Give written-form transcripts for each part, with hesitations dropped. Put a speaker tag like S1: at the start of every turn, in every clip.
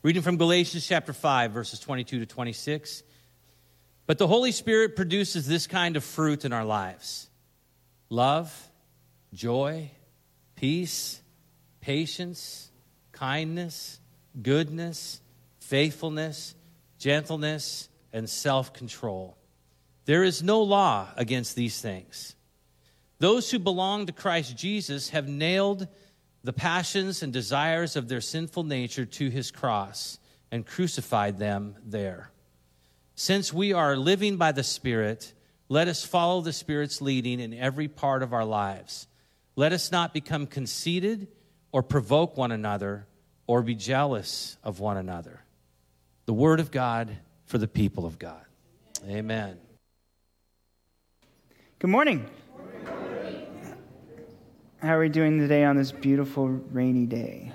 S1: Reading from Galatians chapter 5, verses 22 to 26. But the Holy Spirit produces this kind of fruit in our lives: love, joy, peace, patience, kindness, goodness, faithfulness, gentleness, and self-control. There is no law against these things. Those who belong to Christ Jesus have nailed the passions and desires of their sinful nature to his cross and crucified them there. Since we are living by the Spirit, let us follow the Spirit's leading in every part of our lives. Let us not become conceited or provoke one another or be jealous of one another. The word of God for the people of God. Amen.
S2: Good morning. How are we doing today on this beautiful rainy day?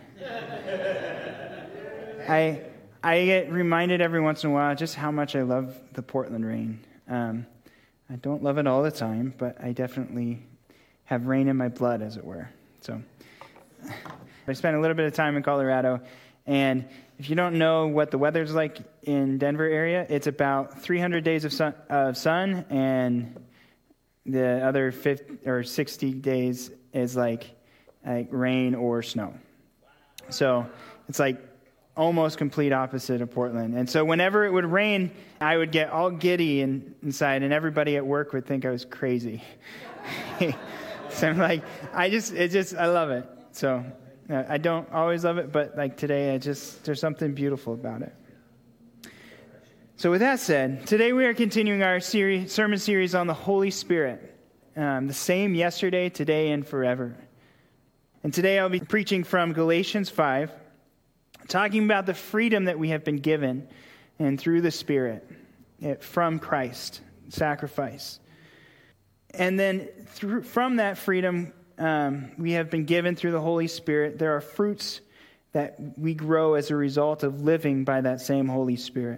S2: I get reminded every once in a while just how much I love the Portland rain. I don't love it all the time, but I definitely have rain in my blood, as it were. So I spent a little bit of time in Colorado, and if you don't know what the weather's like in Denver area, it's about 300 days of sun, and the other 50 or 60 days is like rain or snow. So it's like almost complete opposite of Portland. And so whenever it would rain, I would get all giddy inside, and everybody at work would think I was crazy. So I'm like, I love it. So I don't always love it, but like today, there's something beautiful about it. So with that said, today we are continuing our sermon series on the Holy Spirit. The same yesterday, today, and forever. And today I'll be preaching from Galatians 5, talking about the freedom that we have been given and through the Spirit from Christ, sacrifice. And then from that freedom we have been given through the Holy Spirit, there are fruits that we grow as a result of living by that same Holy Spirit.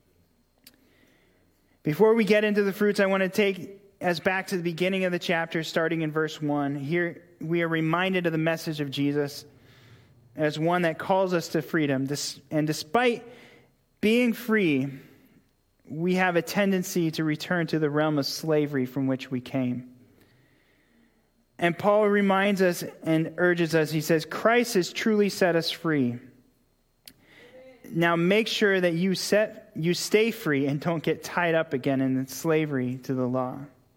S2: Before we get into the fruits, I want to take us back to the beginning of the chapter, starting in verse 1. Here we are reminded of the message of Jesus as one that calls us to freedom. And despite being free, we have a tendency to return to the realm of slavery from which we came. And Paul reminds us and urges us, he says, Christ has truly set us free. Now make sure that you stay free and don't get tied up again in slavery to the law.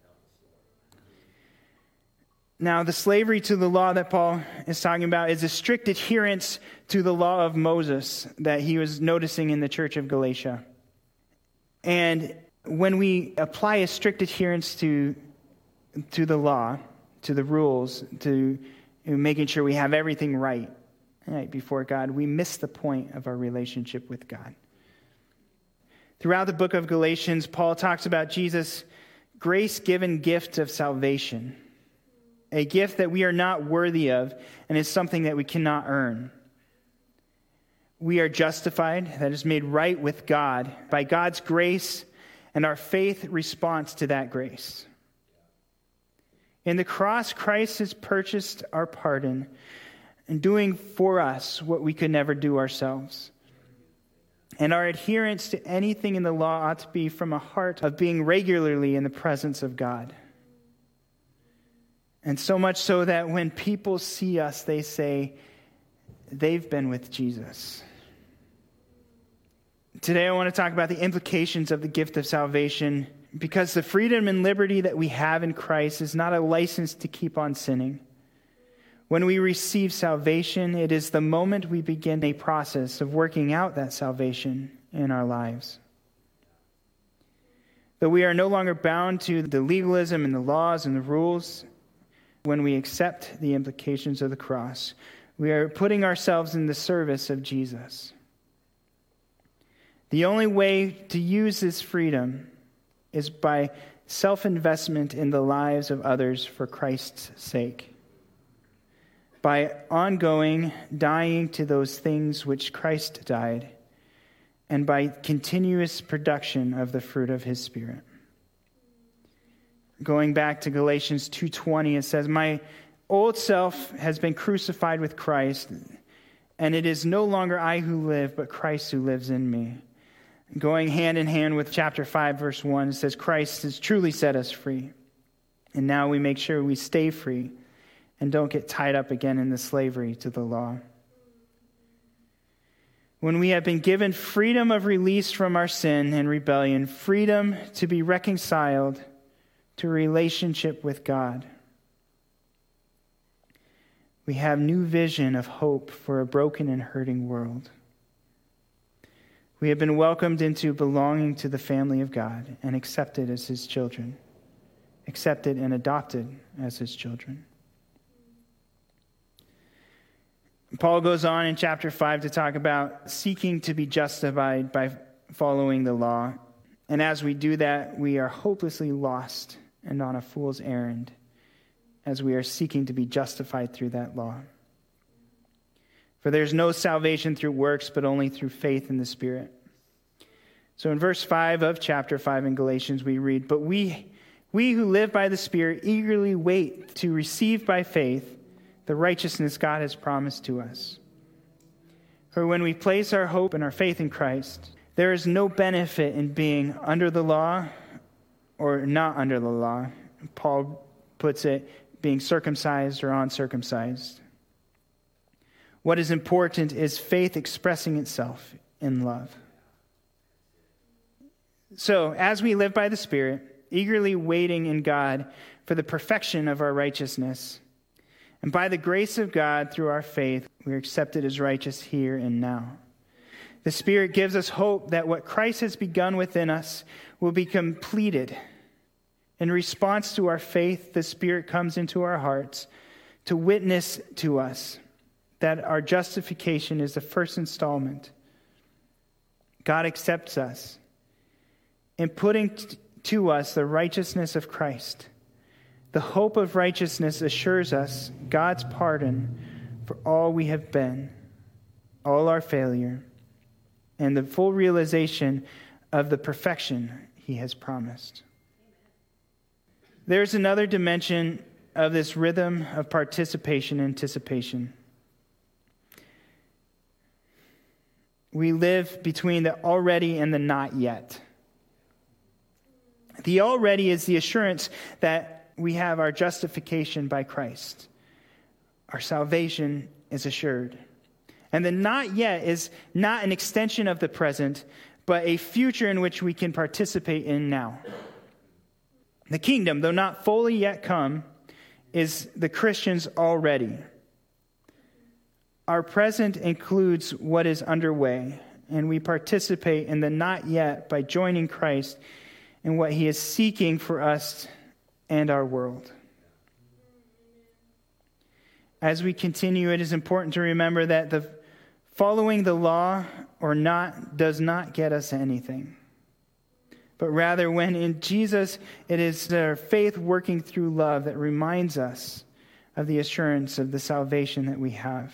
S2: Now, the slavery to the law that Paul is talking about is a strict adherence to the law of Moses that he was noticing in the church of Galatia. And when we apply a strict adherence to the law, to the rules, to making sure we have everything right before God, we miss the point of our relationship with God. Throughout the book of Galatians, Paul talks about Jesus' grace-given gift of salvation, a gift that we are not worthy of and is something that we cannot earn. We are justified, that is made right with God by God's grace and our faith response to that grace. In the cross, Christ has purchased our pardon and doing for us what we could never do ourselves. And our adherence to anything in the law ought to be from a heart of being regularly in the presence of God. And so much so that when people see us, they say, they've been with Jesus. Today I want to talk about the implications of the gift of salvation, because the freedom and liberty that we have in Christ is not a license to keep on sinning. When we receive salvation, it is the moment we begin a process of working out that salvation in our lives. Though we are no longer bound to the legalism and the laws and the rules, when we accept the implications of the cross, we are putting ourselves in the service of Jesus. The only way to use this freedom is by self-investment in the lives of others for Christ's sake. By ongoing dying to those things which Christ died, and by continuous production of the fruit of his Spirit. Going back to Galatians 2:20, it says, "My old self has been crucified with Christ, And it is no longer I who live, but Christ who lives in me. Going hand in hand with chapter 5, verse 1, it says, Christ has truly set us free. And now we make sure we stay free and don't get tied up again in the slavery to the law. When we have been given freedom of release from our sin and rebellion, freedom to be reconciled to a relationship with God, we have new vision of hope for a broken and hurting world. We have been welcomed into belonging to the family of God and accepted as his children, accepted and adopted as his children. Paul goes on in chapter 5 to talk about seeking to be justified by following the law. And as we do that, we are hopelessly lost and on a fool's errand as we are seeking to be justified through that law. For there's no salvation through works, but only through faith in the Spirit. So in verse 5 of chapter 5 in Galatians, we read, But we who live by the Spirit eagerly wait to receive by faith the righteousness God has promised to us. For when we place our hope and our faith in Christ, there is no benefit in being under the law or not under the law. Paul puts it, being circumcised or uncircumcised. What is important is faith expressing itself in love. So, as we live by the Spirit, eagerly waiting in God for the perfection of our righteousness, and by the grace of God through our faith, we are accepted as righteous here and now. The Spirit gives us hope that what Christ has begun within us will be completed. In response to our faith, the Spirit comes into our hearts to witness to us that our justification is the first installment. God accepts us in putting to us the righteousness of Christ. The hope of righteousness assures us God's pardon for all we have been, all our failure, and the full realization of the perfection he has promised. There's another dimension of this rhythm of participation and anticipation. We live between the already and the not yet. The already is the assurance that we have our justification by Christ. Our salvation is assured. And the not yet is not an extension of the present, but a future in which we can participate in now. The kingdom, though not fully yet come, is the Christians already. Our present includes what is underway, and we participate in the not yet by joining Christ in what he is seeking for us and our world. As we continue, it is important to remember that the following the law or not does not get us anything. But rather, when in Jesus, it is our faith working through love that reminds us of the assurance of the salvation that we have.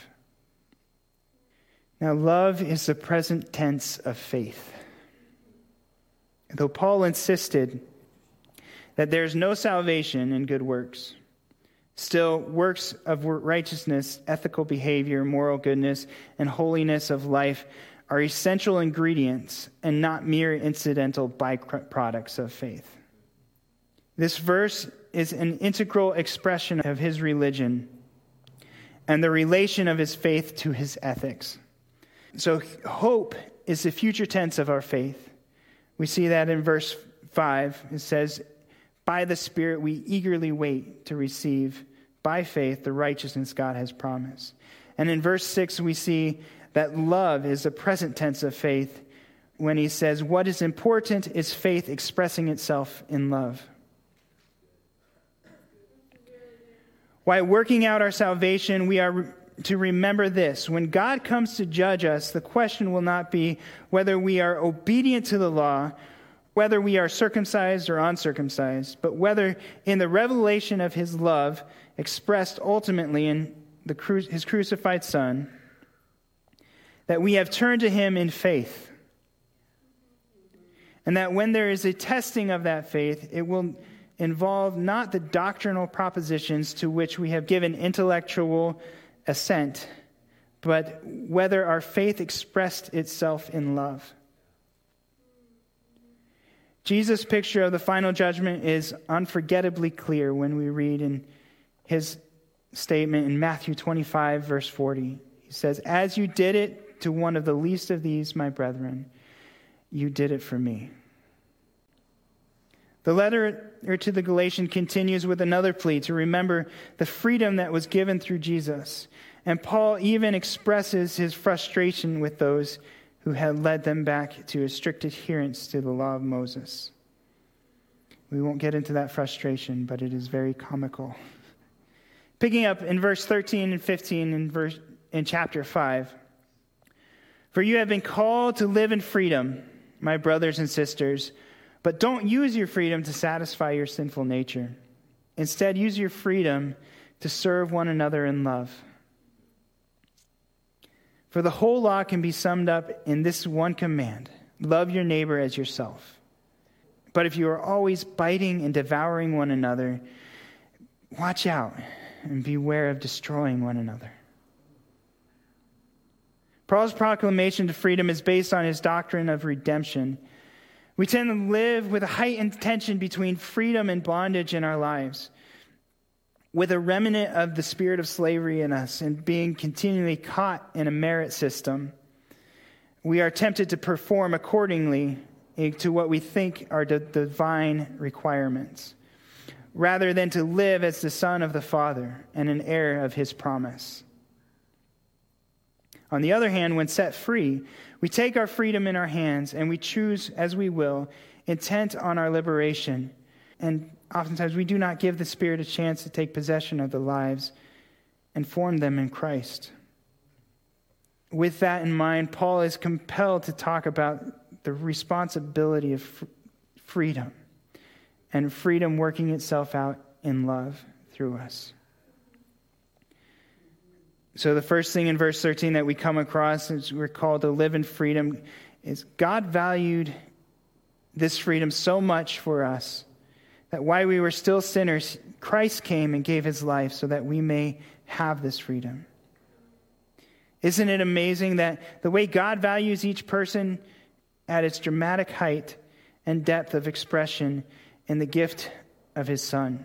S2: Now, love is the present tense of faith. Though Paul insisted that there is no salvation in good works, still, works of righteousness, ethical behavior, moral goodness, and holiness of life are essential ingredients and not mere incidental byproducts of faith. This verse is an integral expression of his religion and the relation of his faith to his ethics. So hope is the future tense of our faith. We see that in verse 5. It says, by the Spirit we eagerly wait to receive by faith the righteousness God has promised. And in verse 6 we see that love is the present tense of faith when he says, what is important is faith expressing itself in love. While working out our salvation, we are to remember this. When God comes to judge us, the question will not be whether we are obedient to the law, whether we are circumcised or uncircumcised, but whether in the revelation of his love expressed ultimately in his crucified Son, that we have turned to him in faith. And that when there is a testing of that faith, it will involve not the doctrinal propositions to which we have given intellectual assent, but whether our faith expressed itself in love. Jesus' picture of the final judgment is unforgettably clear when we read in his statement in Matthew 25, verse 40. He says, "As you did it to one of the least of these, my brethren, you did it for me." The letter to the Galatians continues with another plea to remember the freedom that was given through Jesus. And Paul even expresses his frustration with those who had led them back to a strict adherence to the law of Moses. We won't get into that frustration, but it is very comical. Picking up in verse 13 and 15 in chapter 5. "For you have been called to live in freedom, my brothers and sisters, but don't use your freedom to satisfy your sinful nature. Instead, use your freedom to serve one another in love. For the whole law can be summed up in this one command: love your neighbor as yourself. But if you are always biting and devouring one another, watch out and beware of destroying one another." Paul's proclamation to freedom is based on his doctrine of redemption. We tend to live with a heightened tension between freedom and bondage in our lives, with a remnant of the spirit of slavery in us and being continually caught in a merit system. We are tempted to perform accordingly to what we think are the divine requirements, rather than to live as the son of the Father and an heir of his promise. On the other hand, when set free, we take our freedom in our hands and we choose as we will, intent on our liberation. And oftentimes we do not give the Spirit a chance to take possession of the lives and form them in Christ. With that in mind, Paul is compelled to talk about the responsibility of freedom, and freedom working itself out in love through us. So the first thing in verse 13 that we come across as we're called to live in freedom is God valued this freedom so much for us that while we were still sinners, Christ came and gave his life so that we may have this freedom. Isn't it amazing that the way God values each person at its dramatic height and depth of expression in the gift of his Son,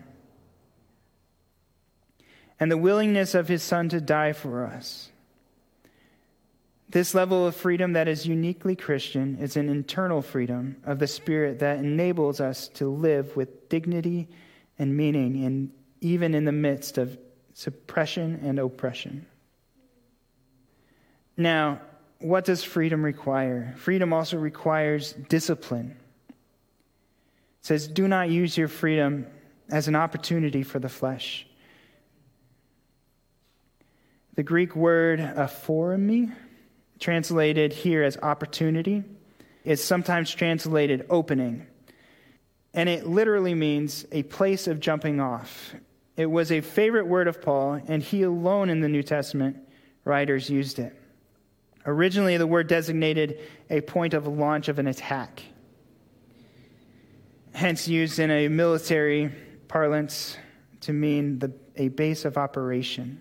S2: and the willingness of his Son to die for us? This level of freedom that is uniquely Christian is an internal freedom of the Spirit that enables us to live with dignity and meaning, even in the midst of suppression and oppression. Now, what does freedom require? Freedom also requires discipline. It says, do not use your freedom as an opportunity for the flesh. The Greek word aphoremi, translated here as opportunity, is sometimes translated opening. And it literally means a place of jumping off. It was a favorite word of Paul, and he alone in the New Testament writers used it. Originally, the word designated a point of launch of an attack, hence used in a military parlance to mean a base of operation.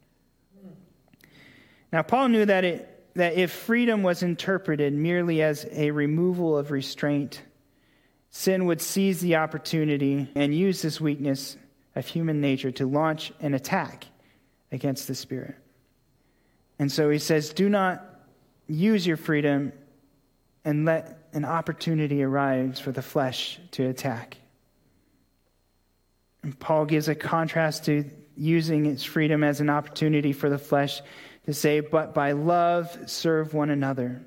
S2: Now, Paul knew that if freedom was interpreted merely as a removal of restraint, sin would seize the opportunity and use this weakness of human nature to launch an attack against the Spirit. And so he says, do not use your freedom and let an opportunity arise for the flesh to attack. And Paul gives a contrast to using its freedom as an opportunity for the flesh to say, but by love serve one another.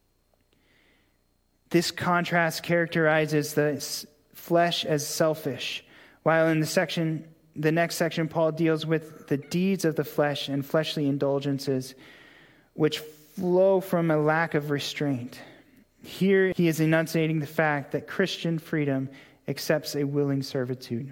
S2: This contrast characterizes the flesh as selfish, while in the next section, Paul deals with the deeds of the flesh and fleshly indulgences, which flow from a lack of restraint. Here he is enunciating the fact that Christian freedom accepts a willing servitude.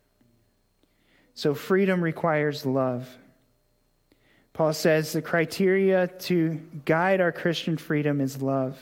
S2: So freedom requires love. Paul says the criteria to guide our Christian freedom is love.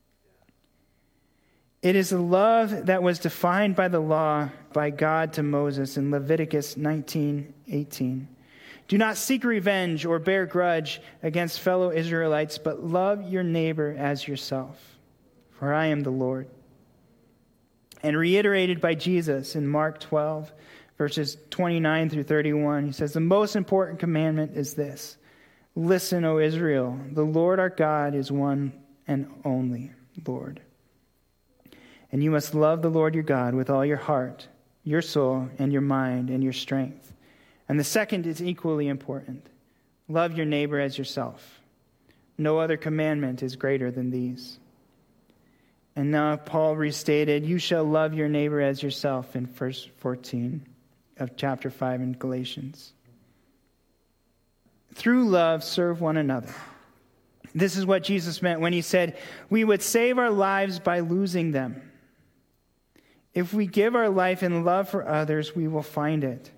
S2: It is the love that was defined by the law by God to Moses in Leviticus 19:18. Do not seek revenge or bear grudge against fellow Israelites, but love your neighbor as yourself, for I am the Lord. And reiterated by Jesus in Mark 12, verses 29 through 31, he says, the most important commandment is this: listen, O Israel, the Lord our God is one and only Lord. And you must love the Lord your God with all your heart, your soul, and your mind, and your strength. And the second is equally important: love your neighbor as yourself. No other commandment is greater than these. And now Paul restated, you shall love your neighbor as yourself in verse 14 of chapter 5 in Galatians. Through love, serve one another. This is what Jesus meant when he said, we would save our lives by losing them. If we give our life in love for others, we will find it.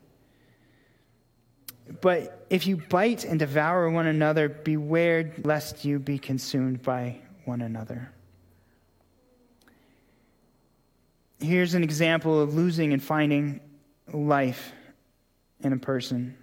S2: But if you bite and devour one another, beware lest you be consumed by one another. Here's an example of losing and finding life in a person.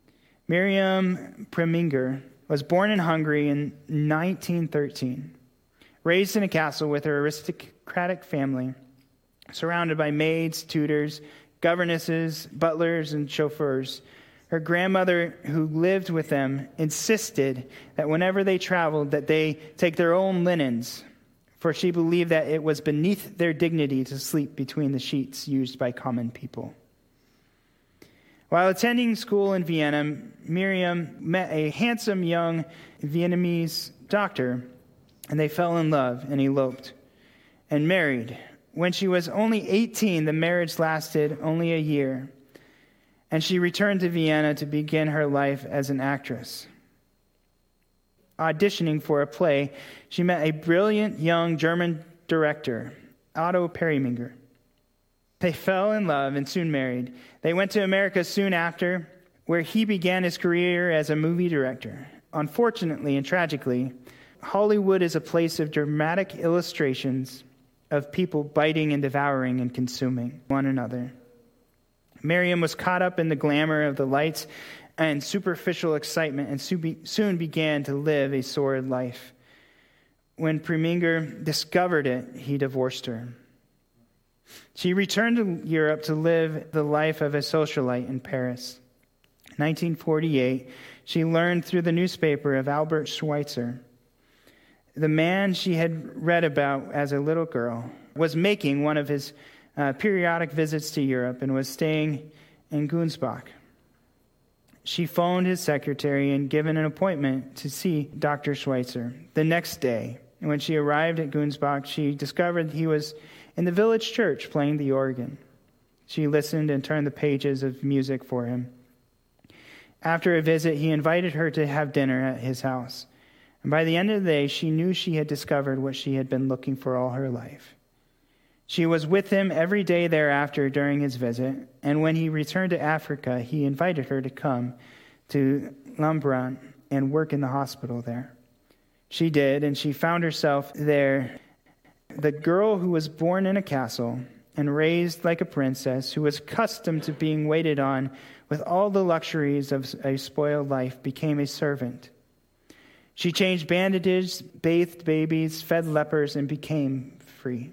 S2: Miriam Preminger was born in Hungary in 1913, raised in a castle with her aristocratic family, surrounded by maids, tutors, governesses, butlers, and chauffeurs. Her grandmother, who lived with them, insisted that whenever they traveled, that they take their own linens, for she believed that it was beneath their dignity to sleep between the sheets used by common people. While attending school in Vienna, Miriam met a handsome young Vietnamese doctor, and they fell in love and eloped and married. When she was only 18, the marriage lasted only a year, and she returned to Vienna to begin her life as an actress. Auditioning for a play, she met a brilliant young German director, Otto Preminger. They fell in love and soon married. They went to America soon after, where he began his career as a movie director. Unfortunately and tragically, Hollywood is a place of dramatic illustrations of people biting and devouring and consuming one another. Miriam was caught up in the glamour of the lights and superficial excitement and soon began to live a sordid life. When Preminger discovered it, he divorced her. She returned to Europe to live the life of a socialite in Paris. In 1948, she learned through the newspaper of Albert Schweitzer. The man she had read about as a little girl was making one of his periodic visits to Europe and was staying in Gunsbach. She phoned his secretary and given an appointment to see Dr. Schweitzer. The next day, when she arrived at Gunsbach, she discovered he was in the village church playing the organ. She listened and turned the pages of music for him. After a visit, he invited her to have dinner at his house. And by the end of the day, she knew she had discovered what she had been looking for all her life. She was with him every day thereafter during his visit, and when he returned to Africa, he invited her to come to Lambaréné and work in the hospital there. She did, and she found herself there, the girl who was born in a castle and raised like a princess, who was accustomed to being waited on with all the luxuries of a spoiled life, became a servant. She changed bandages, bathed babies, fed lepers, and became free.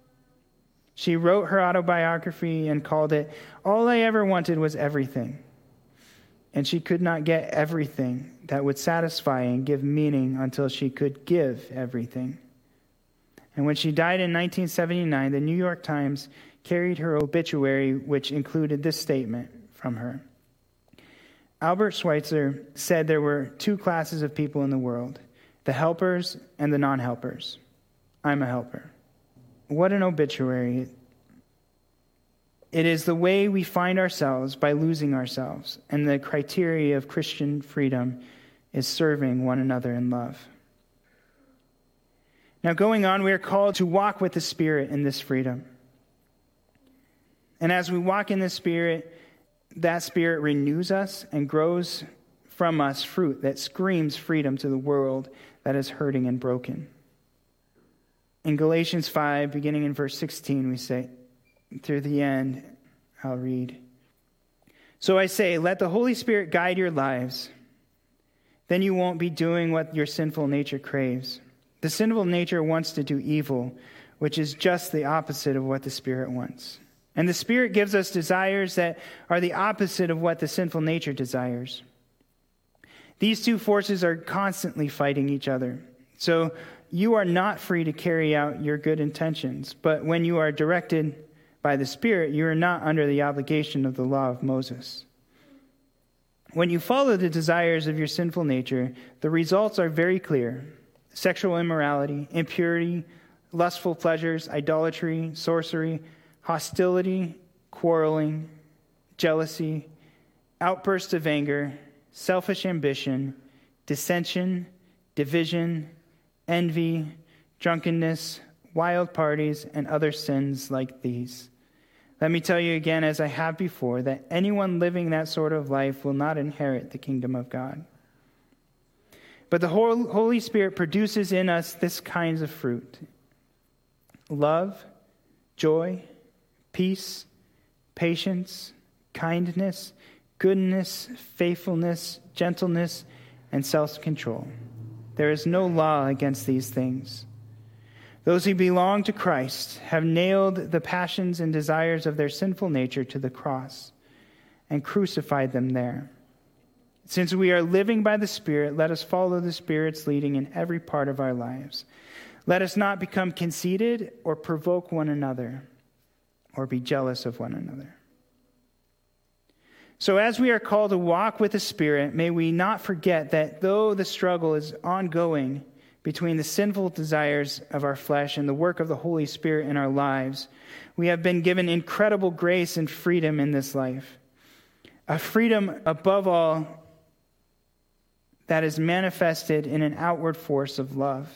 S2: She wrote her autobiography and called it, All I Ever Wanted Was Everything. And she could not get everything that would satisfy and give meaning until she could give everything. And when she died in 1979, the New York Times carried her obituary, which included this statement from her. Albert Schweitzer said there were two classes of people in the world, the helpers and the non-helpers. I'm a helper. What an obituary. It is the way we find ourselves by losing ourselves, and the criteria of Christian freedom is serving one another in love. Now, going on, we are called to walk with the Spirit in this freedom. And as we walk in the Spirit, that Spirit renews us and grows from us fruit that screams freedom to the world that is hurting and broken. In Galatians 5, beginning in verse 16, we say, through the end, I'll read, So I say, let the Holy Spirit guide your lives. Then you won't be doing what your sinful nature craves. The sinful nature wants to do evil, which is just the opposite of what the Spirit wants. And the Spirit gives us desires that are the opposite of what the sinful nature desires. These two forces are constantly fighting each other. So you are not free to carry out your good intentions, but when you are directed by the Spirit, you are not under the obligation of the law of Moses. When you follow the desires of your sinful nature, the results are very clear. Sexual immorality, impurity, lustful pleasures, idolatry, sorcery, hostility, quarreling, jealousy, outbursts of anger, selfish ambition, dissension, division, envy, drunkenness, wild parties, and other sins like these. Let me tell you again, as I have before, that anyone living that sort of life will not inherit the kingdom of God. But the Holy Spirit produces in us this kinds of fruit: love, joy, peace, patience, kindness, goodness, faithfulness, gentleness, and self-control. There is no law against these things. Those who belong to Christ have nailed the passions and desires of their sinful nature to the cross and crucified them there. Since we are living by the Spirit, let us follow the Spirit's leading in every part of our lives. Let us not become conceited or provoke one another or be jealous of one another. So as we are called to walk with the Spirit, may we not forget that though the struggle is ongoing between the sinful desires of our flesh and the work of the Holy Spirit in our lives, we have been given incredible grace and freedom in this life. A freedom above all that is manifested in an outward force of love.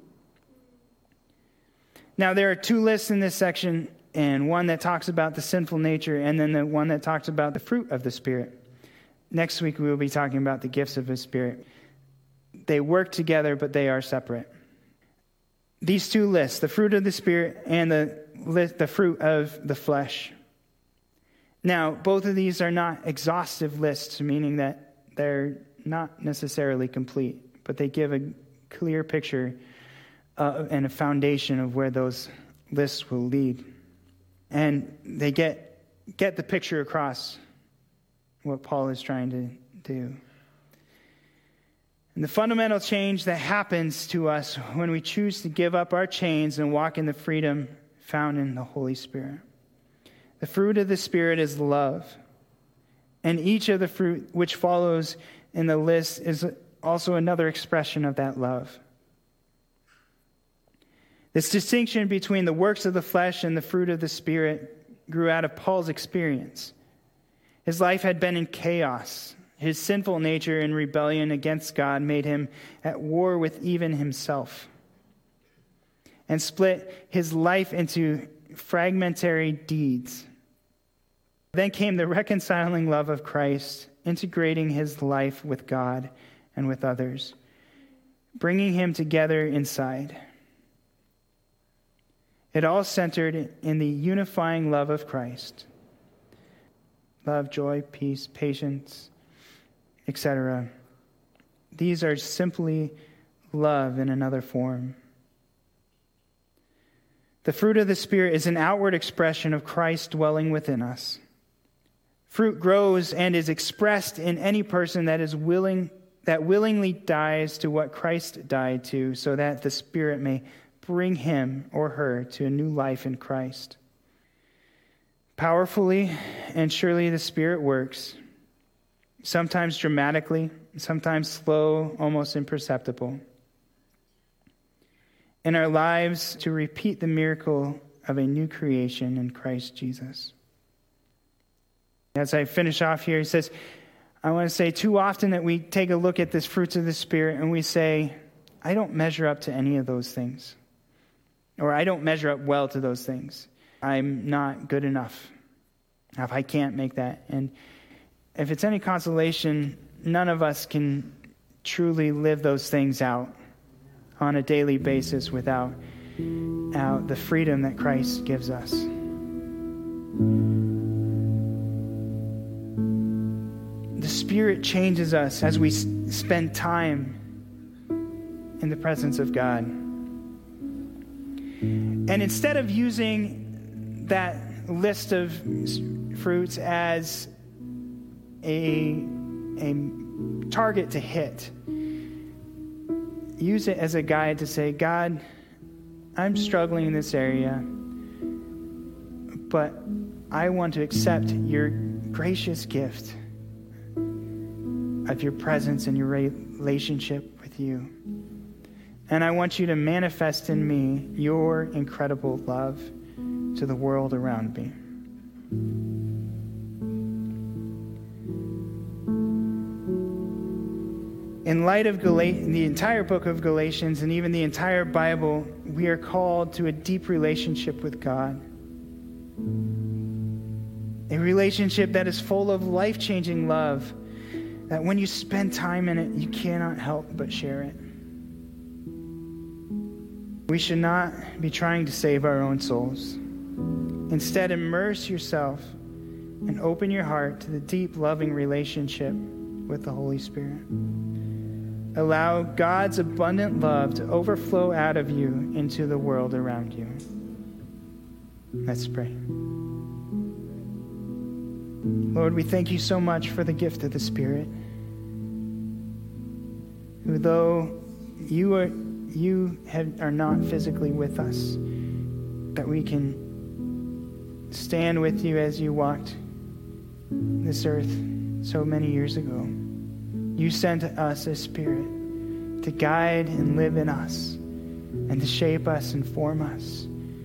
S2: Now, there are two lists in this section, and one that talks about the sinful nature, and then the one that talks about the fruit of the Spirit. Next week, we will be talking about the gifts of the Spirit. They work together, but they are separate. These two lists, the fruit of the Spirit and the fruit of the flesh. Now, both of these are not exhaustive lists, meaning that they're not necessarily complete, but they give a clear picture and a foundation of where those lists will lead. And they get the picture across what Paul is trying to do. And the fundamental change that happens to us when we choose to give up our chains and walk in the freedom found in the Holy Spirit. The fruit of the Spirit is love. And each of the fruit which follows in the list is also another expression of that love. This distinction between the works of the flesh and the fruit of the Spirit grew out of Paul's experience. His life had been in chaos. His sinful nature and rebellion against God made him at war with even himself and split his life into fragmentary deeds. Then came the reconciling love of Christ, integrating his life with God and with others, bringing him together inside. It all centered in the unifying love of Christ. Love, joy, peace, patience, etc. These are simply love in another form. The fruit of the Spirit is an outward expression of Christ dwelling within us. Fruit grows and is expressed in any person that willingly dies to what Christ died to, so that the Spirit may bring him or her to a new life in Christ. Powerfully and surely the Spirit works, sometimes dramatically, sometimes slow, almost imperceptible, in our lives to repeat the miracle of a new creation in Christ Jesus. As I finish off here, he says, I want to say too often that we take a look at this fruits of the Spirit and we say, I don't measure up to any of those things. Or I don't measure up well to those things. I'm not good enough. If I can't make that. And if it's any consolation, none of us can truly live those things out on a daily basis without the freedom that Christ gives us. Spirit changes us as we spend time in the presence of God. And instead of using that list of fruits as a target to hit, use it as a guide to say, God, I'm struggling in this area, but I want to accept your gracious gift of your presence and your relationship with you. And I want you to manifest in me your incredible love to the world around me. In light of the entire book of Galatians and even the entire Bible, we are called to a deep relationship with God. A relationship that is full of life-changing love, that when you spend time in it, you cannot help but share it. We should not be trying to save our own souls. Instead, immerse yourself and open your heart to the deep, loving relationship with the Holy Spirit. Allow God's abundant love to overflow out of you into the world around you. Let's pray. Lord, we thank you so much for the gift of the Spirit, who, though you are not physically with us, that we can stand with you as you walked this earth so many years ago. You sent us a Spirit to guide and live in us and to shape us and form us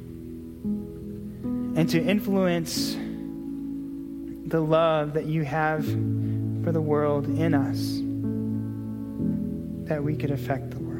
S2: and to influence the love that you have for the world in us, that we could affect the world.